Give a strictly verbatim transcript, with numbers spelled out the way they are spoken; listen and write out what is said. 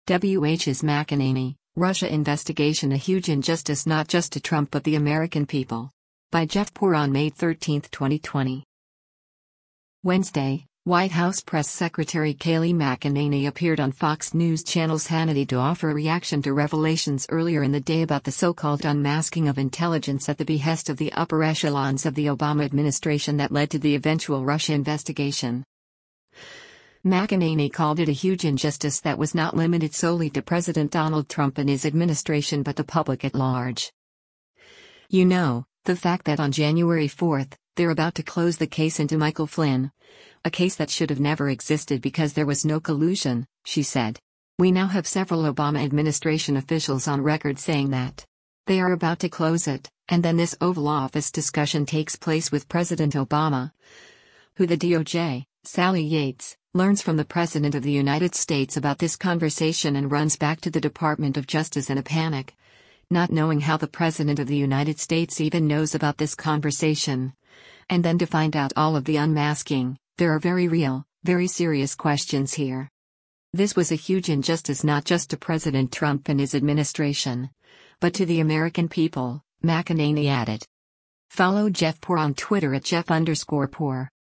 W H's McEnany, Russia investigation, a huge injustice not just to Trump but the American people. By Jeff Poor on May thirteenth, twenty twenty. Wednesday, White House Press Secretary Kayleigh McEnany appeared on Fox News Channel's Hannity to offer a reaction to revelations earlier in the day about the so-called unmasking of intelligence at the behest of the upper echelons of the Obama administration that led to the eventual Russia investigation. McEnany called it a huge injustice that was not limited solely to President Donald Trump and his administration but the public at large. You know, the fact that on January fourth, they're about to close the case into Michael Flynn. A case that should have never existed because there was no collusion, she said. We now have several Obama administration officials on record saying that. They are about to close it, and then this Oval Office discussion takes place with President Obama, who the D O J, Sally Yates, learns from the President of the United States about this conversation and runs back to the Department of Justice in a panic, not knowing how the President of the United States even knows about this conversation. And then to find out all of the unmasking, there are very real, very serious questions here. This was a huge injustice not just to President Trump and his administration, but to the American people, McEnany added. Follow Jeff Poor on Twitter at Jeff underscore Poor.